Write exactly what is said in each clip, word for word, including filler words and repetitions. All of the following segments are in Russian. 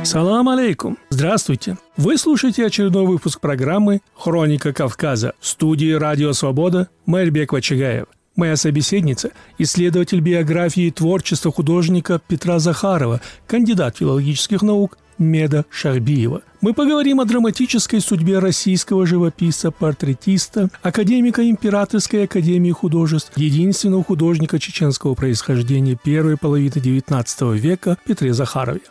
Салам алейкум. Здравствуйте. Вы слушаете очередной выпуск программы «Хроника Кавказа» в студии «Радио Свобода» Майрбек Вачигаев. Моя собеседница – исследователь биографии и творчества художника Петра Захарова, кандидат филологических наук Меда Шахбиева. Мы поговорим о драматической судьбе российского живописца-портретиста, академика Императорской академии художеств, единственного художника чеченского происхождения первой половины девятнадцатого века Петре Захарове.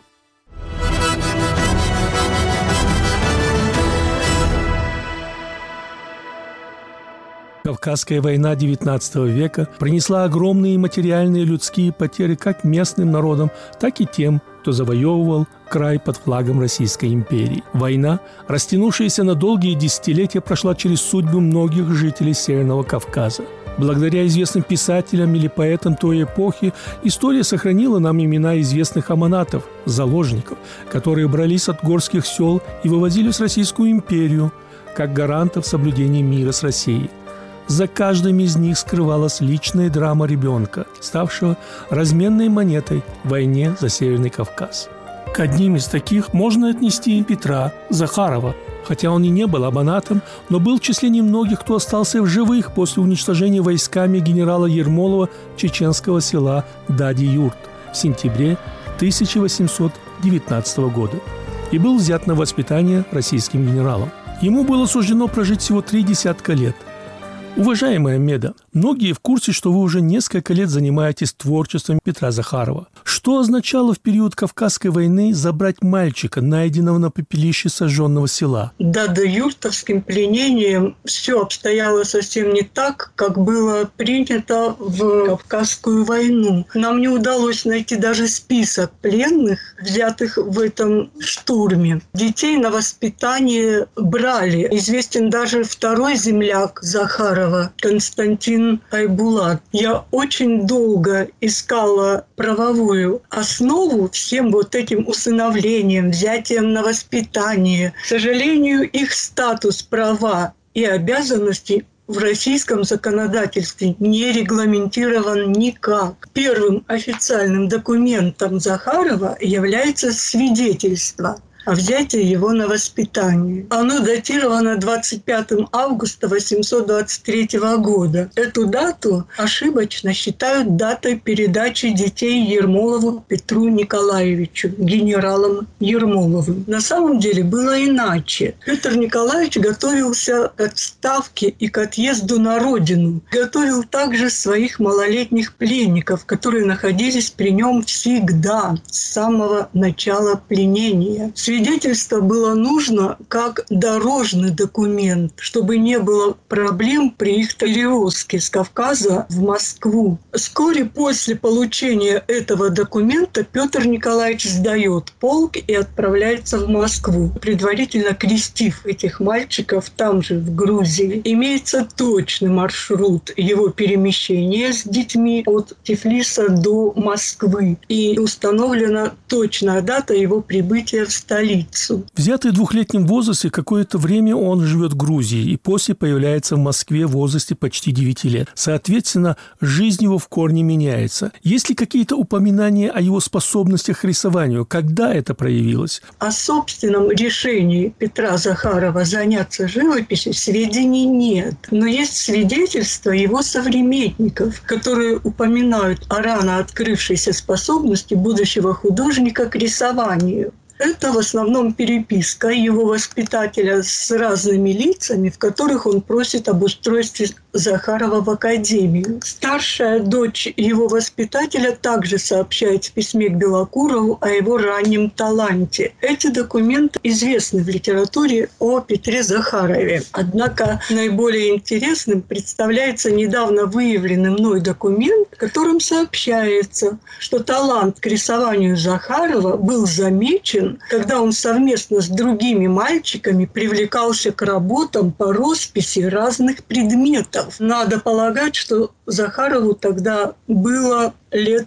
Кавказская война девятнадцатого века принесла огромные материальные людские потери как местным народам, так и тем, кто завоевывал край под флагом Российской империи. Война, растянувшаяся на долгие десятилетия, прошла через судьбы многих жителей Северного Кавказа. Благодаря известным писателям или поэтам той эпохи история сохранила нам имена известных аманатов, заложников, которые брались от горских сел и вывозились в Российскую империю, как гарантов соблюдения мира с Россией. За каждым из них скрывалась личная драма ребенка, ставшего разменной монетой в войне за Северный Кавказ. К одним из таких можно отнести Петра Захарова. Хотя он и не был абонатом, но был в числе немногих, кто остался в живых после уничтожения войсками генерала Ермолова чеченского села Дади-Юрт в сентябре тысяча восемьсот девятнадцатого года и был взят на воспитание российским генералом. Ему было суждено прожить всего три десятка лет. Уважаемая Меда, многие в курсе, что вы уже несколько лет занимаетесь творчеством Петра Захарова. Что означало в период Кавказской войны забрать мальчика, найденного на пепелище сожженного села? Дадо-юртовским пленением все обстояло совсем не так, как было принято в Кавказскую войну. Нам не удалось найти даже список пленных, взятых в этом штурме. Детей на воспитание брали. Известен даже второй земляк Захарова, Константин Айбулат. Я очень долго искала правовую основу всем вот этим усыновлением, взятием на воспитание. К сожалению, их статус, права и обязанности в российском законодательстве не регламентирован никак. Первым официальным документом Захарова является свидетельство о взятии его на воспитание. Оно датировано двадцать пятого августа восемьсот двадцать третьего года. Эту дату ошибочно считают датой передачи детей Ермолову Петру Николаевичу, генералом Ермоловым. На самом деле было иначе. Петр Николаевич готовился к отставке и к отъезду на родину. Готовил также своих малолетних пленников, которые находились при нем всегда, с самого начала пленения. Свидетельство было нужно как дорожный документ, чтобы не было проблем при их перевозке с Кавказа в Москву. Вскоре после получения этого документа Петр Николаевич сдает полк и отправляется в Москву, предварительно крестив этих мальчиков там же, в Грузии. Имеется точный маршрут его перемещения с детьми от Тифлиса до Москвы. И установлена точная дата его прибытия в столицу. Взятый в двухлетнем возрасте, какое-то время он живет в Грузии и после появляется в Москве в возрасте почти девяти лет. Соответственно, жизнь его в корне меняется. Есть ли какие-то упоминания о его способностях к рисованию? Когда это проявилось? О собственном решении Петра Захарова заняться живописью сведений нет. Но есть свидетельства его современников, которые упоминают о рано открывшейся способности будущего художника к рисованию. Это в основном переписка его воспитателя с разными лицами, в которых он просит об устройстве Захарова в академию. Старшая дочь его воспитателя также сообщает в письме к Белокурову о его раннем таланте. Эти документы известны в литературе о Петре Захарове. Однако наиболее интересным представляется недавно выявленный мной документ, в котором сообщается, что талант к рисованию Захарова был замечен, когда он совместно с другими мальчиками привлекался к работам по росписи разных предметов. Надо полагать, что Захарову тогда было лет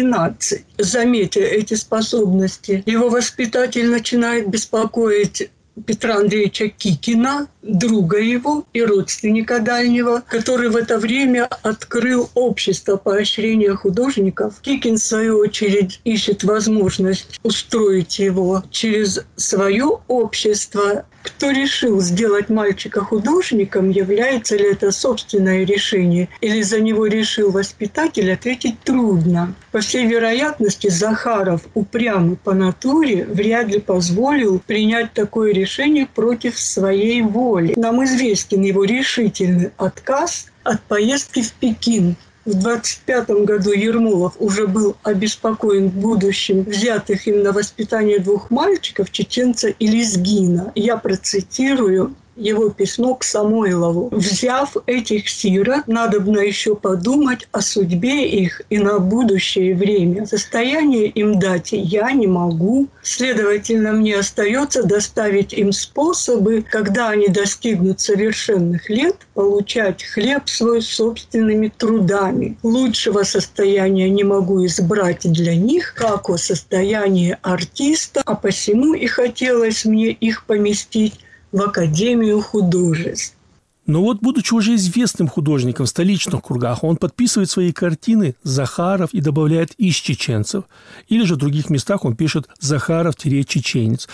десять-двенадцать. Заметя эти способности, его воспитатель начинает беспокоить Петра Андреевича Кикина, друга его и родственника дальнего, который в это время открыл общество поощрения художников. Кикин, в свою очередь, ищет возможность устроить его через свое общество. Кто решил сделать мальчика художником, является ли это собственное решение, или за него решил воспитатель, ответить трудно. По всей вероятности, Захаров, упрямый по натуре, вряд ли позволил принять такое решение против своей воли. Нам известен его решительный отказ от поездки в Пекин. В двадцать пятом году Ермолов уже был обеспокоен будущим взятых им на воспитание двух мальчиков, чеченца и лезгина. Я процитирую его письмо к Самойлову. «Взяв этих сирот, надобно еще подумать о судьбе их и на будущее время. Состояние им дать я не могу. Следовательно, мне остается доставить им способы, когда они достигнут совершенных лет, получать хлеб свой собственными трудами. Лучшего состояния не могу избрать для них, как о состоянии артиста, а посему и хотелось мне их поместить в Академию художеств». Но вот, будучи уже известным художником в столичных кругах, он подписывает свои картины Захаров и добавляет «из чеченцев». Или же в других местах он пишет Захаров-чеченец,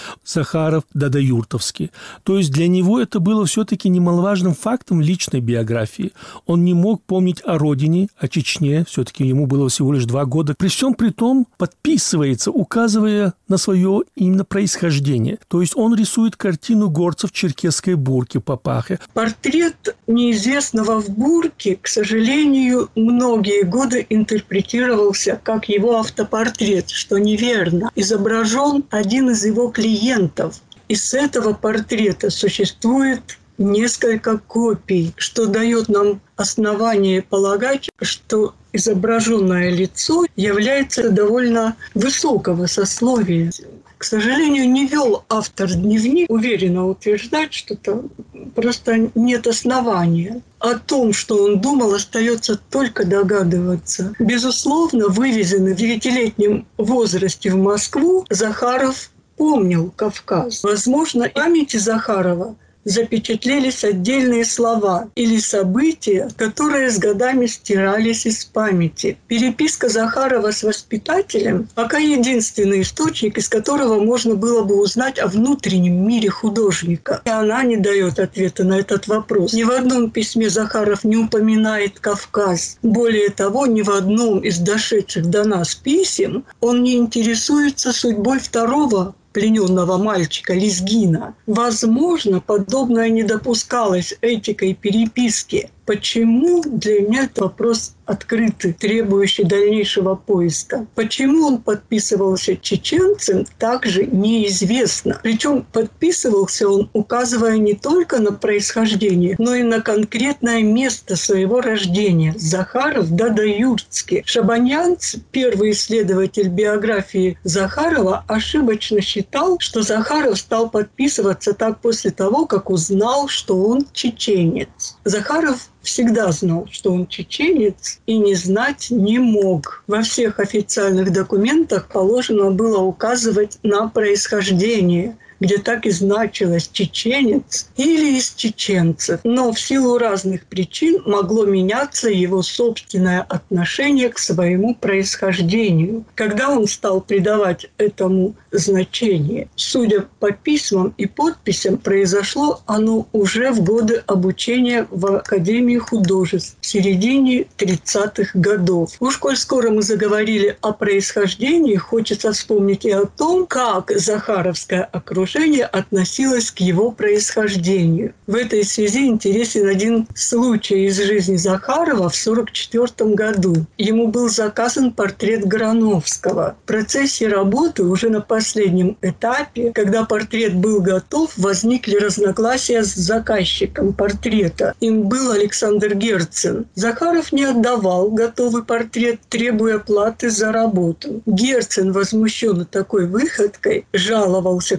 Захаров-дадаюртовский. То есть для него это было все-таки немаловажным фактом личной биографии. Он не мог помнить о родине, о Чечне, все-таки ему было всего лишь два года. При всем при том подписывается, указывая на свое именно происхождение. То есть он рисует картину горцев в черкесской бурке Папахе. Портрет неизвестного в бурке, к сожалению, многие годы интерпретировался как его автопортрет, что неверно. Изображен один из его клиентов. И с этого портрета существует несколько копий, что дает нам основание полагать, что изображенное лицо является довольно высокого сословия. К сожалению, не вел автор дневник, уверенно утверждать что-то, просто нет основания. О том, что он думал, остается только догадываться. Безусловно, вывезенный в девятилетнем возрасте в Москву, Захаров помнил Кавказ. Возможно, в памяти Захарова запечатлелись отдельные слова или события, которые с годами стирались из памяти. Переписка Захарова с воспитателем пока единственный источник, из которого можно было бы узнать о внутреннем мире художника. И она не дает ответа на этот вопрос. Ни в одном письме Захаров не упоминает Кавказ. Более того, ни в одном из дошедших до нас писем он не интересуется судьбой второго плененного мальчика Лезгина. Возможно, подобное не допускалось этикой переписки. Почему? Для меня это вопрос открытый, требующий дальнейшего поиска. Почему он подписывался чеченцем, также неизвестно. Причем подписывался он, указывая не только на происхождение, но и на конкретное место своего рождения. Захаров Дадаюртский. Шабанянц, первый исследователь биографии Захарова, ошибочно считал, что Захаров стал подписываться так после того, как узнал, что он чеченец. Захаров всегда знал, что он чеченец, и не знать не мог. Во всех официальных документах положено было указывать на происхождение, где так и значилось «чеченец» или «из чеченцев». Но в силу разных причин могло меняться его собственное отношение к своему происхождению. Когда он стал придавать этому значение, судя по письмам и подписям, произошло оно уже в годы обучения в Академии художеств в середине тридцатых годов. Уж коль скоро мы заговорили о происхождении, хочется вспомнить и о том, как захаровское окружение относилось к его происхождению. В этой связи интересен один случай из жизни Захарова в сорок четвёртом году. Ему был заказан портрет Грановского. В процессе работы уже на последнем этапе, когда портрет был готов, возникли разногласия с заказчиком портрета. Им был Александр Герцен. Захаров не отдавал готовый портрет, требуя платы за работу. Герцен, возмущенный такой выходкой, жаловался краеведам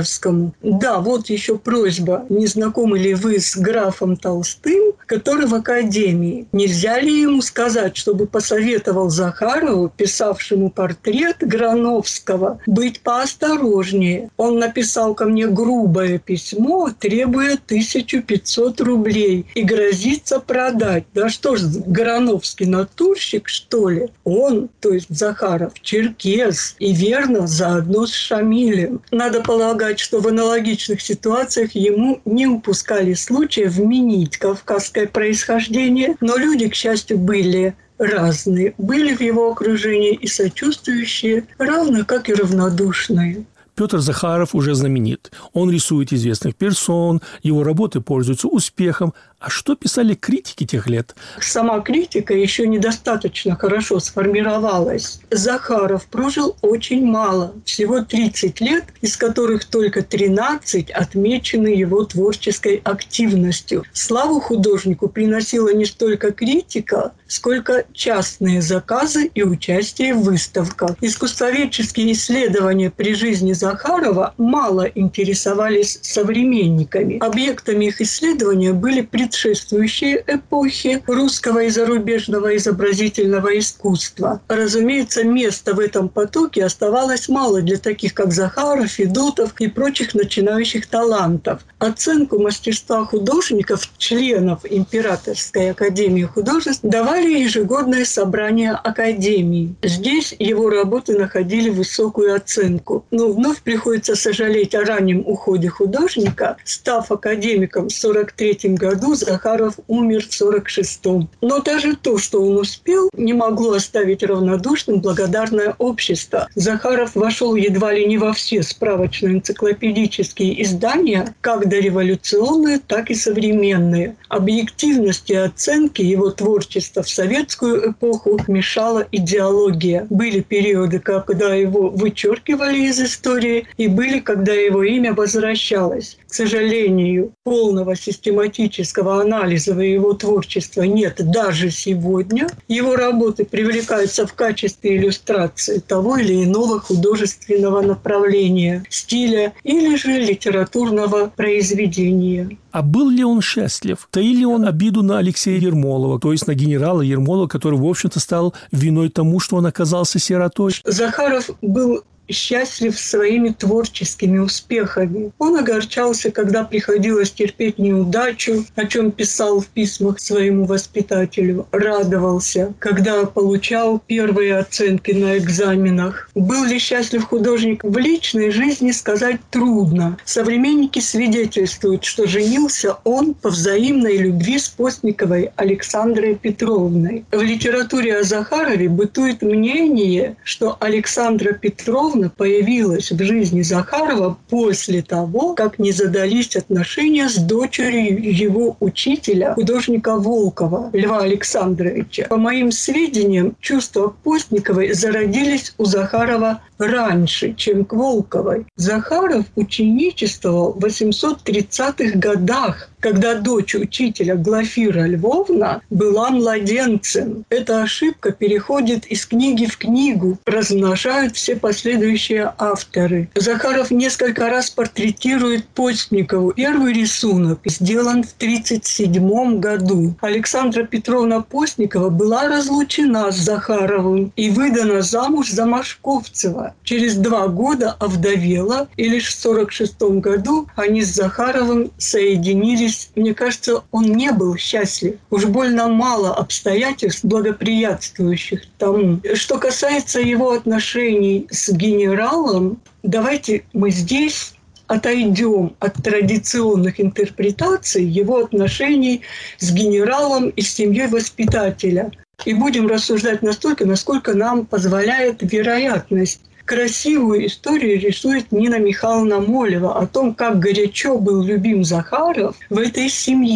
Достоевскому. Да, вот еще просьба. Не знакомы ли вы с графом Толстым, который в академии? Нельзя ли ему сказать, чтобы посоветовал Захарову, писавшему портрет Грановского, быть поосторожнее? Он написал ко мне грубое письмо, требуя тысячу пятьсот рублей и грозится продать. Да что ж, Грановский натурщик, что ли? Он, то есть Захаров, черкес и верно заодно с Шамилем. Надо полагать, что в аналогичных ситуациях ему не упускали случая вменить кавказское происхождение, но люди, к счастью, были разные. Были в его окружении и сочувствующие, равно как и равнодушные. Петр Захаров уже знаменит. Он рисует известных персон, его работы пользуются успехом. А что писали критики тех лет? Сама критика еще недостаточно хорошо сформировалась. Захаров прожил очень мало, всего тридцать лет, из которых только тринадцать отмечены его творческой активностью. Славу художнику приносила не столько критика, сколько частные заказы и участие в выставках. Искусствоведческие исследования при жизни Захарова мало интересовались современниками. Объектами их исследования были предшествующие эпохи русского и зарубежного изобразительного искусства. Разумеется, места в этом потоке оставалось мало для таких, как Захаров, Федотов и прочих начинающих талантов. Оценку мастерства художников, членов Императорской академии художеств, давали ежегодное собрание академии. Здесь его работы находили высокую оценку. Но вновь приходится сожалеть о раннем уходе художника. Став академиком в сорок третьем году, Захаров умер в сорок шестом. Но даже то, что он успел, не могло оставить равнодушным благодарное общество. Захаров вошел едва ли не во все справочно-энциклопедические издания, как дореволюционные, так и современные. Объективности оценки его творчества в советскую эпоху мешала идеология. Были периоды, когда его вычеркивали из истории, и были, когда его имя возвращалось. К сожалению, полного систематического анализа его творчества нет даже сегодня. Его работы привлекаются в качестве иллюстрации того или иного художественного направления, стиля или же литературного произведения. А был ли он счастлив? Таил ли он обиду на Алексея Ермолова, то есть на генерала Ермолова, который, в общем-то, стал виной тому, что он оказался сиротой? Захаров был счастлив своими творческими успехами. Он огорчался, когда приходилось терпеть неудачу, о чем писал в письмах своему воспитателю. Радовался, когда получал первые оценки на экзаменах. Был ли счастлив художник в личной жизни, сказать трудно. Современники свидетельствуют, что женился он по взаимной любви с Постниковой Александрой Петровной. В литературе о Захарове бытует мнение, что Александра Петровна появилась в жизни Захарова после того, как не задались отношения с дочерью его учителя, художника Волкова, Льва Александровича. По моим сведениям, чувства к Постниковой зародились у Захарова раньше, чем к Волковой. Захаров ученичествовал в восемьсот тридцатых годах, когда дочь учителя Глафира Львовна была младенцем. Эта ошибка переходит из книги в книгу, размножают все последующие авторы. Захаров несколько раз портретирует Постникову. Первый рисунок сделан в тридцать седьмом году. Александра Петровна Постникова была разлучена с Захаровым и выдана замуж за Машковцева. Через два года овдовела, и лишь в сорок шестом году они с Захаровым соединились. Мне кажется, он не был счастлив. Уж больно мало обстоятельств, благоприятствующих тому. Что касается его отношений с генералом, давайте мы здесь отойдем от традиционных интерпретаций его отношений с генералом и с семьей воспитателя и будем рассуждать настолько, насколько нам позволяет вероятность. Красивую историю рисует Нина Михайловна Молева о том, как горячо был любим Захаров в этой семье.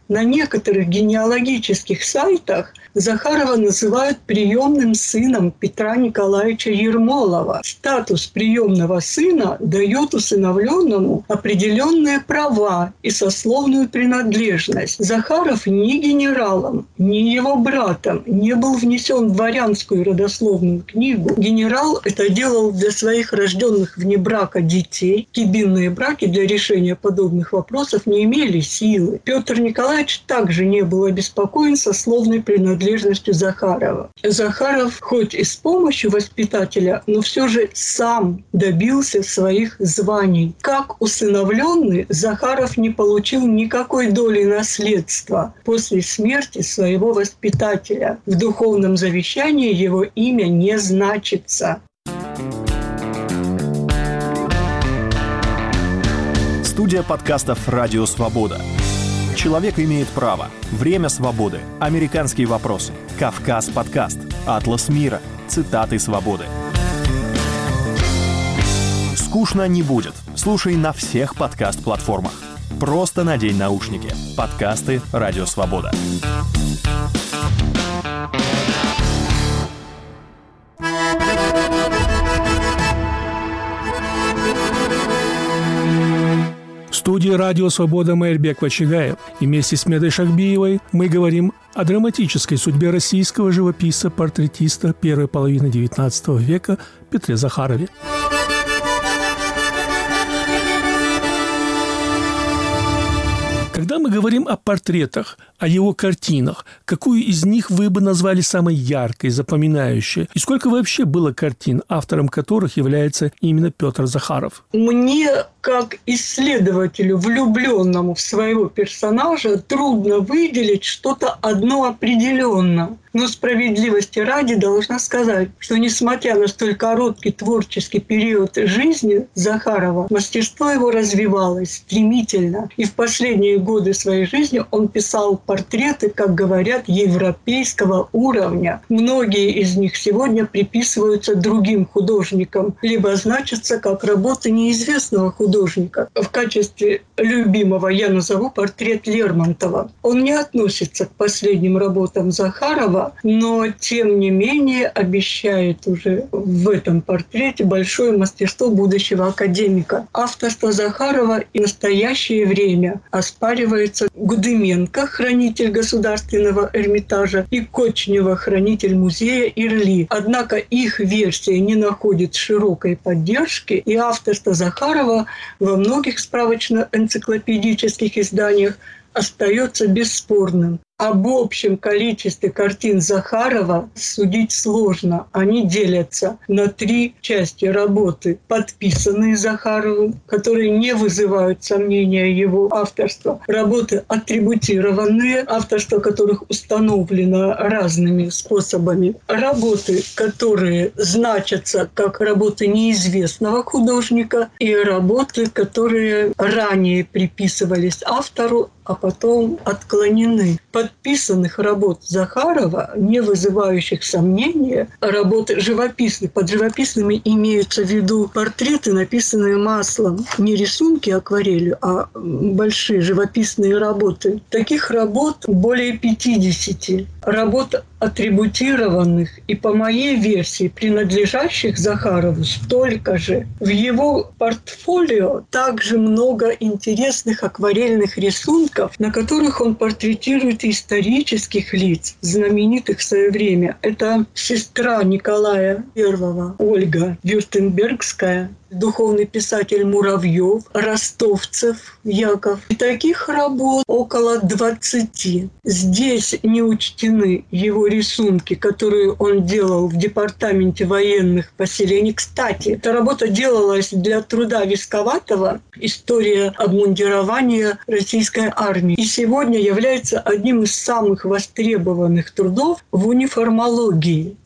На некоторых генеалогических сайтах Захарова называют приемным сыном Петра Николаевича Ермолова. Статус приемного сына дает усыновленному определенные права и сословную принадлежность. Захаров ни генералом, ни его братом не был внесен в дворянскую родословную книгу. Генерал это делал для своих рожденных вне брака детей. Кибинные браки для решения подобных вопросов не имели силы. Петр Николаевич также не был обеспокоен сословной принадлежностью Захарова. Захаров, хоть и с помощью воспитателя, но все же сам добился своих званий. Как усыновленный, Захаров не получил никакой доли наследства после смерти своего воспитателя. В духовном завещании его имя не значится. Студия подкастов «Радио Свобода». Человек имеет право. Время свободы. Американские вопросы. Кавказ подкаст. Атлас мира. Цитаты свободы. Скучно не будет. Слушай на всех подкаст-платформах. Просто надень наушники. Подкасты «Радио Свобода». В студии «Радио Свобода» Майрбек Вачигаев. И вместе с Медой Шахбиевой мы говорим о драматической судьбе российского живописца-портретиста первой половины девятнадцатого века Петре Захарове. Когда мы говорим о портретах, о его картинах, какую из них вы бы назвали самой яркой, запоминающей? И сколько вообще было картин, автором которых является именно Петр Захаров? Мне, как исследователю, влюбленному в своего персонажа, трудно выделить что-то одно определенно. Но справедливости ради должна сказать, что несмотря на столь короткий творческий период жизни Захарова, мастерство его развивалось стремительно. И в последние годы своей жизни он писал портреты, как говорят, европейского уровня. Многие из них сегодня приписываются другим художникам, либо значатся как работы неизвестного художника. В качестве любимого я назову портрет Лермонтова. Он не относится к последним работам Захарова, но, тем не менее, обещает уже в этом портрете большое мастерство будущего академика. Авторство Захарова и в настоящее время оспаривается Гудыменко, хранитель Государственного Эрмитажа, и Кочнева, хранитель музея Ирли. Однако их версия не находит широкой поддержки, и авторство Захарова во многих справочно-энциклопедических изданиях остается бесспорным. Об общем количестве картин Захарова судить сложно. Они делятся на три части работы. Подписанные Захаровым, которые не вызывают сомнения его авторства. Работы атрибутированные, авторство которых установлено разными способами. Работы, которые значатся как работы неизвестного художника. И работы, которые ранее приписывались автору, а потом отклонены. Подписанных работ Захарова, не вызывающих сомнения, работы живописные. Под живописными имеются в виду портреты, написанные маслом. Не рисунки акварелью, а большие живописные работы. Таких работ более пятидесяти. Работ атрибутированных и, по моей версии, принадлежащих Захарову столько же. В его портфолио также много интересных акварельных рисунков, на которых он портретирует исторических лиц, знаменитых в свое время. Это сестра Николая Первого, Ольга Вюртембергская, духовный писатель Муравьев, Ростовцев Яков. И таких работ около двадцати. Здесь не учтены его рисунки, которые он делал в департаменте военных поселений. Кстати, эта работа делалась для труда Висковатого «История обмундирования российской армии» и сегодня является одним из самых востребованных трудов в униформологии.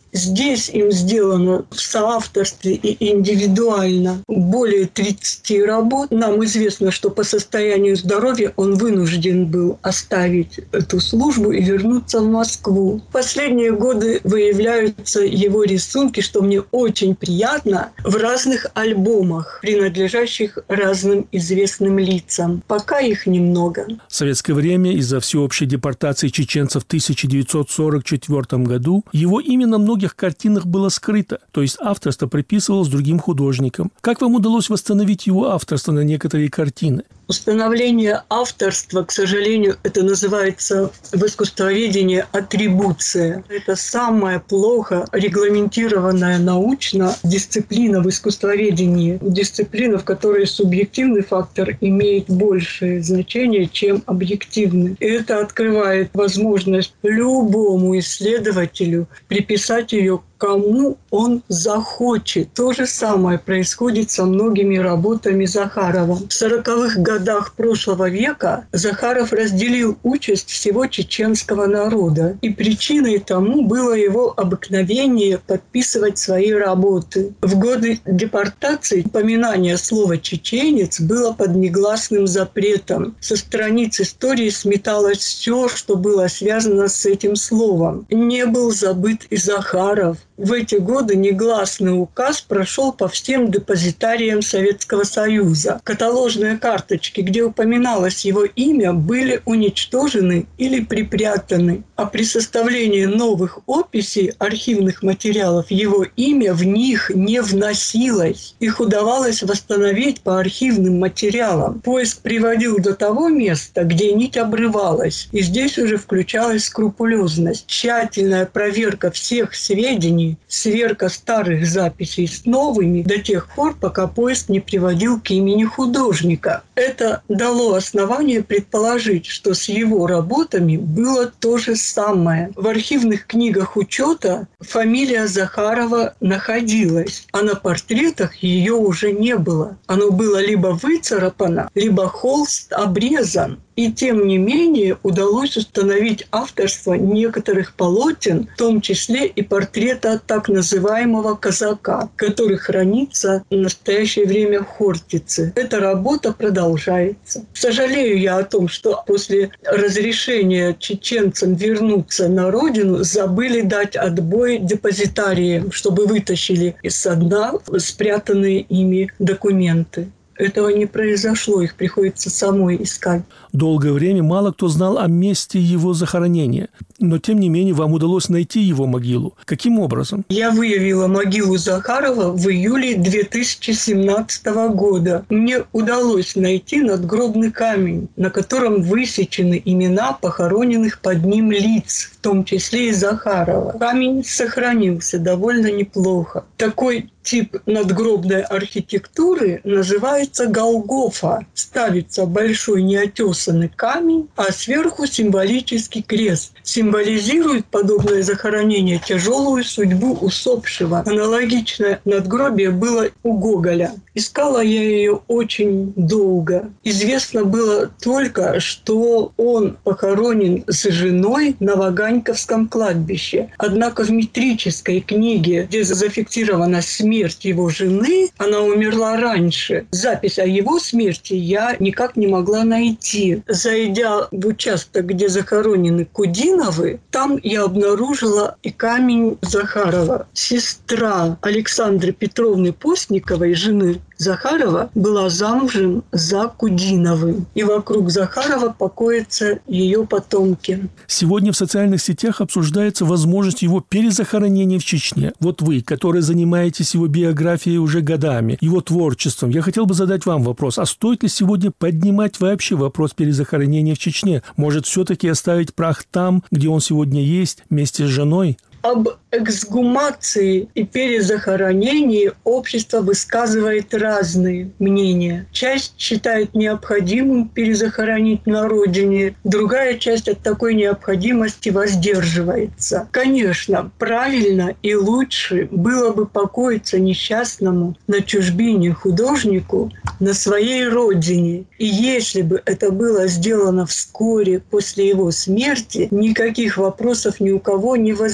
Здесь им сделано в соавторстве и индивидуально более тридцати работ. Нам известно, что по состоянию здоровья он вынужден был оставить эту службу и вернуться в Москву. В последние годы выявляются его рисунки, что мне очень приятно, в разных альбомах, принадлежащих разным известным лицам. Пока их немного. В советское время из-за всеобщей депортации чеченцев в тысяча девятьсот сорок четвёртом году его имя на многих картинах было скрыто, то есть авторство приписывалось другим художникам. Как вам удалось восстановить его авторство на некоторые картины? Установление авторства, к сожалению, это называется в искусствоведении атрибуция. Это самая плохо регламентированная научно дисциплина в искусствоведении. Дисциплина, в которой субъективный фактор имеет большее значение, чем объективный. И это открывает возможность любому исследователю приписать ее кому он захочет. То же самое происходит со многими работами Захарова. В сороковых годах прошлого века Захаров разделил участь всего чеченского народа. И причиной тому было его обыкновение подписывать свои работы. В годы депортации упоминание слова «чеченец» было под негласным запретом. Со страниц истории сметалось все, что было связано с этим словом. Не был забыт и Захаров. В эти годы негласный указ прошел по всем депозитариям Советского Союза. Каталожные карточки, где упоминалось его имя, были уничтожены или припрятаны. А при составлении новых описей архивных материалов его имя в них не вносилось. Их удавалось восстановить по архивным материалам. Поиск приводил до того места, где нить обрывалась. И здесь уже включалась скрупулезность. Тщательная проверка всех сведений, сверка старых записей с новыми до тех пор, пока поиск не приводил к имени художника. Это дало основание предположить, что с его работами было то же самое. В архивных книгах учета фамилия Захарова находилась, а на портретах ее уже не было. Оно было либо выцарапано, либо холст обрезан. И тем не менее удалось установить авторство некоторых полотен, в том числе и портрета так называемого казака, который хранится в настоящее время в Хортице. Эта работа продолжается. Сожалею я о том, что после разрешения чеченцам вернуться на родину забыли дать отбой депозитариям, чтобы вытащили из-со дна спрятанные ими документы. Этого не произошло, их приходится самой искать. Долгое время мало кто знал о месте его захоронения, но тем не менее вам удалось найти его могилу. Каким образом? Я выявила могилу Захарова в июле две тысячи семнадцатого года. Мне удалось найти надгробный камень, на котором высечены имена похороненных под ним лиц, в том числе и Захарова. Камень сохранился довольно неплохо. Такой тип надгробной архитектуры называется Голгофа. Ставится большой неотесанный камень, а сверху символический крест. Символизирует подобное захоронение тяжелую судьбу усопшего. Аналогичное надгробие было у Гоголя. Искала я ее очень долго. Известно было только, что он похоронен с женой на Ваганьковском кладбище. Однако в метрической книге, где зафиксирована смерть его жены, она умерла раньше. Запись о его смерти я никак не могла найти. Зайдя в участок, где захоронены Кудиновы, там я обнаружила и камень Захарова. Сестра Александры Петровны Постниковой, жены Захарова, была замужем за Кудиновым. И вокруг Захарова покоятся ее потомки. Сегодня в социальных сетях обсуждается возможность его перезахоронения в Чечне. Вот вы, которые занимаетесь его биографией уже годами, его творчеством, я хотел бы задать вам вопрос. А стоит ли сегодня поднимать вообще вопрос перезахоронения в Чечне? Может, все-таки оставить прах там, где он сегодня есть, вместе с женой? Об эксгумации и перезахоронении общество высказывает разные мнения. Часть считает необходимым перезахоронить на родине, другая часть от такой необходимости воздерживается. Конечно, правильно и лучше было бы покоиться несчастному на чужбине художнику на своей родине. И если бы это было сделано вскоре после его смерти, никаких вопросов ни у кого не возникало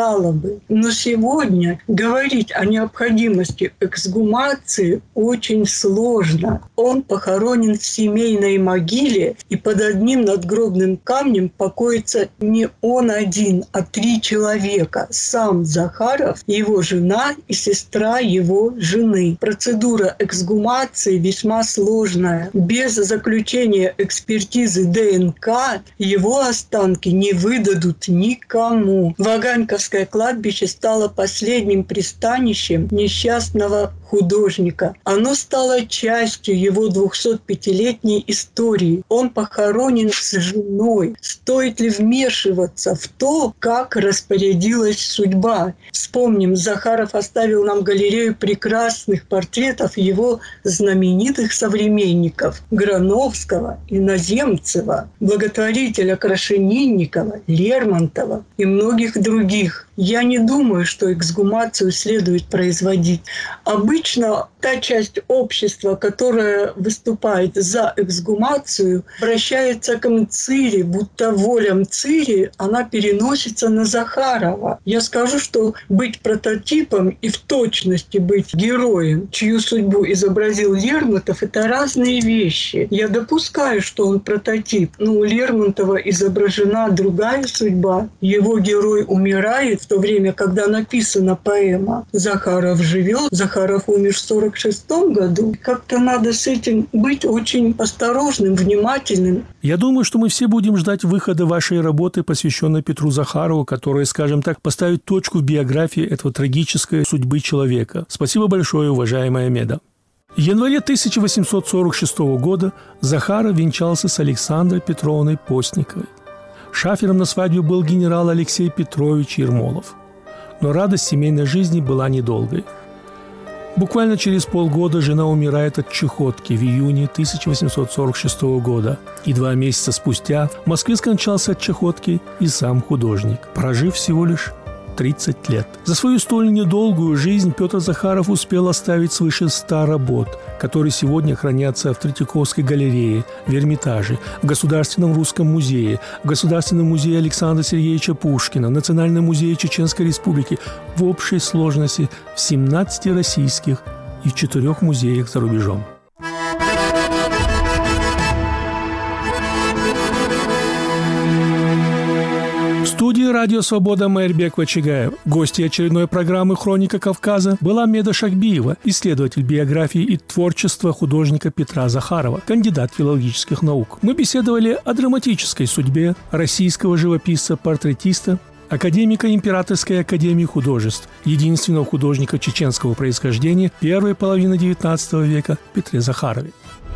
жалобы. Но сегодня говорить о необходимости эксгумации очень сложно. Он похоронен в семейной могиле, и под одним надгробным камнем покоится не он один, а три человека. Сам Захаров, его жена и сестра его жены. Процедура эксгумации весьма сложная. Без заключения экспертизы ДНК его останки не выдадут никому. Ваганьковское кладбище стало последним пристанищем несчастного художника. Оно стало частью его двухсотпятилетней истории. Он похоронен с женой. Стоит ли вмешиваться в то, как распорядилась судьба? Вспомним, Захаров оставил нам галерею прекрасных портретов его знаменитых современников Грановского, Иноземцева, благотворителя Крашенинникова, Лермонтова и многих других. Я не думаю, что эксгумацию следует производить. Обычно та часть общества, которая выступает за эксгумацию, обращается к Мцири, будто воля Мцири, она переносится на Захарова. Я скажу, что быть прототипом и в точности быть героем, чью судьбу изобразил Лермонтов, это разные вещи. Я допускаю, что он прототип, но у Лермонтова изображена другая судьба. Его герой умирает в то время, когда написана поэма. Захаров живет, Захаров умер в сорок шестом году. Как-то надо с этим быть очень осторожным, внимательным. Я думаю, что мы все будем ждать выхода вашей работы, посвященной Петру Захарову, которая, скажем так, поставит точку в биографии этого трагической судьбы человека. Спасибо большое, уважаемая Меда. В январе тысяча восемьсот сорок шестого года Захаров венчался с Александрой Петровной Постниковой. Шафером на свадьбе был генерал Алексей Петрович Ермолов. Но радость семейной жизни была недолгой. Буквально через полгода жена умирает от чехотки в июне тысяча восемьсот сорок шестого года. И два месяца спустя в Москве скончался от чехотки и сам художник, прожив всего лишь тридцать лет. За свою столь недолгую жизнь Петр Захаров успел оставить свыше ста работ, которые сегодня хранятся в Третьяковской галерее, в Эрмитаже, в Государственном русском музее, в Государственном музее Александра Сергеевича Пушкина, в Национальном музее Чеченской Республики, в общей сложности в семнадцати российских и в четырех музеях за рубежом. В студии «Радио Свобода» Майрбек Вачигаев. Гостьей очередной программы «Хроника Кавказа» была Меда Шагбиева, исследователь биографии и творчества художника Петра Захарова, кандидат филологических наук. Мы беседовали о драматической судьбе российского живописца-портретиста, академика Императорской академии художеств, единственного художника чеченского происхождения первой половины девятнадцатого века Петре Захарове.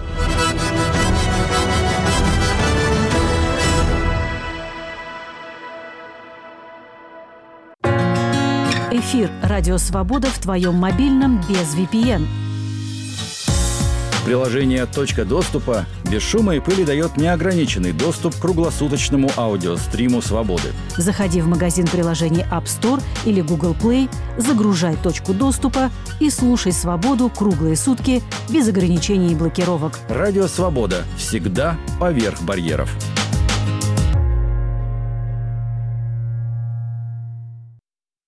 Эфир «Радио Свобода» в твоем мобильном без ви пи эн. Приложение «Точка доступа» без шума и пыли дает неограниченный доступ к круглосуточному аудиостриму «Свободы». Заходи в магазин приложений App Store или Google Play, загружай «Точку доступа» и слушай «Свободу» круглые сутки без ограничений и блокировок. Радио «Свобода» всегда поверх барьеров.